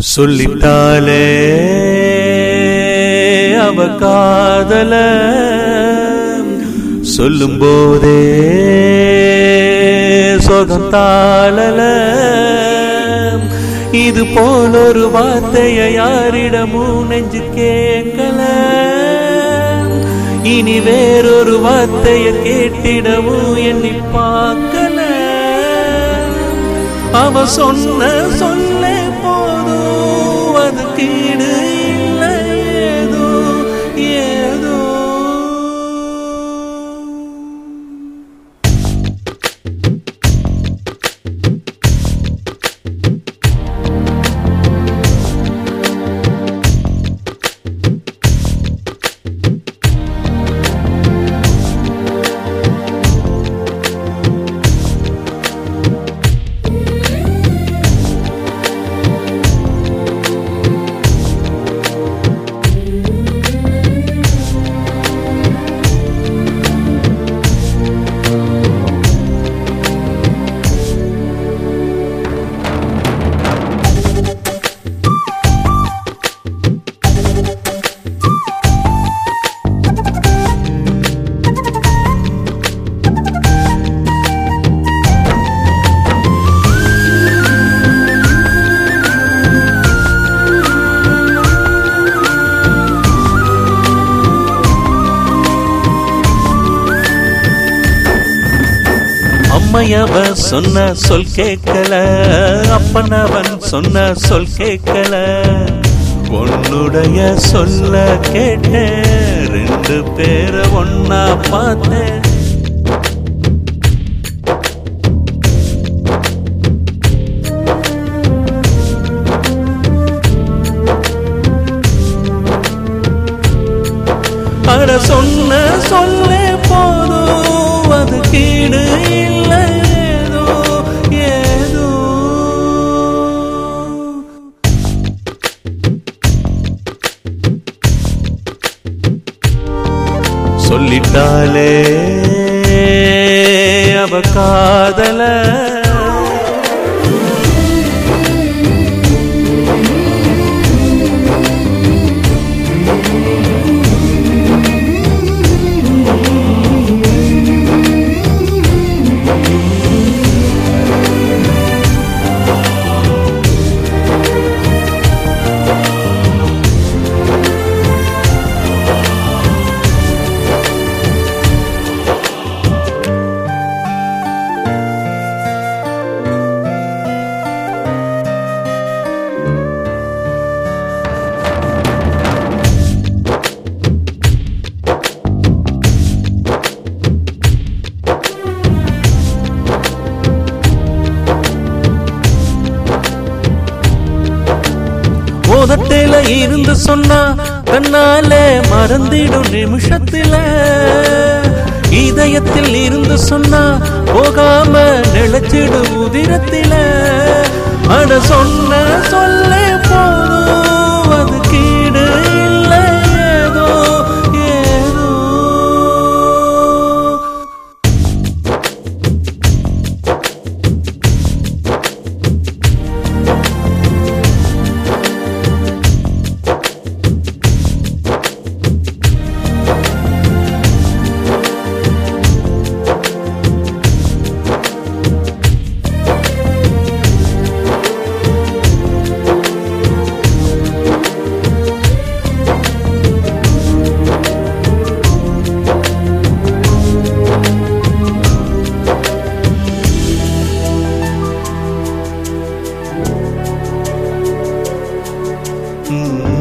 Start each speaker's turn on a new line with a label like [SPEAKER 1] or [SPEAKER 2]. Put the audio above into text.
[SPEAKER 1] சொல்லிட்டாலே அவ காதல சொல்லும் போதே சொகம் தாளல இது போல் ஒரு வார்த்தையை யாரிடமும் நெஞ்சு கேட்கல இனி வேறொரு வார்த்தையை கேட்டிடவும் எண்ணி பார்க்கல அவ சொன்ன சொல்ல போதும் அது கீடு இல்லை ஏதோ ஏதோ அம்மையவ சொன்ன சொல் கேட்கல அப்பனவன் சொன்ன சொல் கேட்கல உன்னுடைய சொல்ல கேட்டேன் ரெண்டு பேரை ஒன்னா பார்த்தேன் அட சொன்ன சொல்லே போதும் அது கீடு இல்லை ஏதோ ஏதோ சொல்லிட்டாலே அவ காதல உதட்டில இருந்து சொன்னா கண்ணாலே மறந்திடும் நிமிஷத்தில இதயத்தில் இருந்து சொன்னா போகாம நினைச்சிடும் உதிரத்தில அட சொன்ன சொல்லே போதும் அது கீடு இல்லை ஏதோ ஏதோ Mm-hmm.